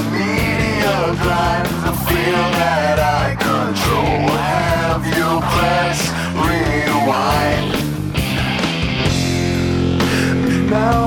media grind, the feel that I control. Have you press rewind? Now